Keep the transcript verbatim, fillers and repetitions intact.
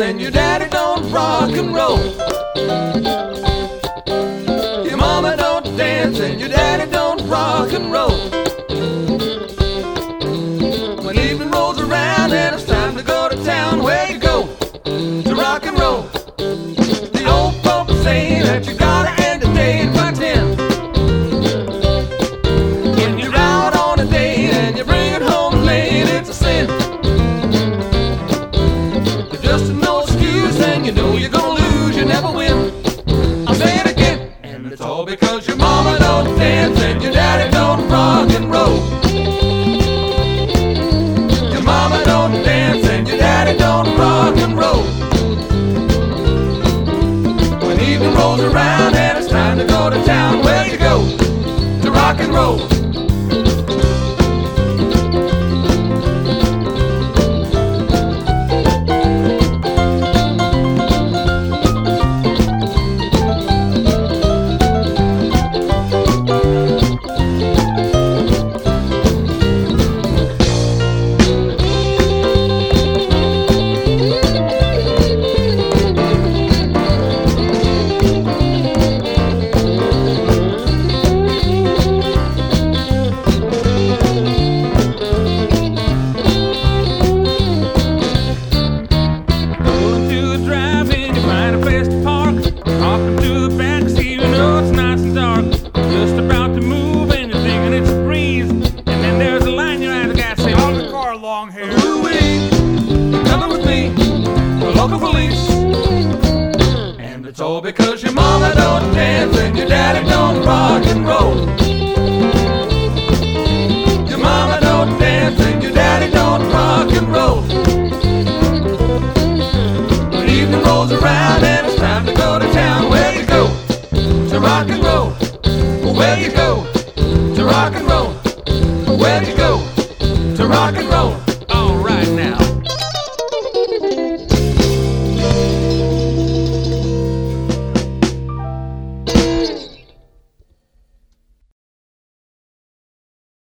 and your daddy don't rock and roll. Your mama don't dance and your daddy don't rock and roll. When evening rolls around and it's time to go to town, where you go to rock and roll? The old folks say that you gotta end the day by ten. When you're out on a date and you bring it home late, it's a sin. There's just no excuse and you know you're gonna lose, you never win. I'll say it again, and it's all because your mama don't dance and your daddy don't rock and roll. Your mama don't dance and your daddy don't rock and roll. When evening rolls around and it's time to go to town, where you go to rock and roll? Long hair. Ooh-wee, coming with me, the local police. And it's all because your mama don't dance and your daddy don't rock and roll. Your mama don't dance and your daddy don't rock and roll. When evening rolls around and it's time to go to town, where you go to rock and roll?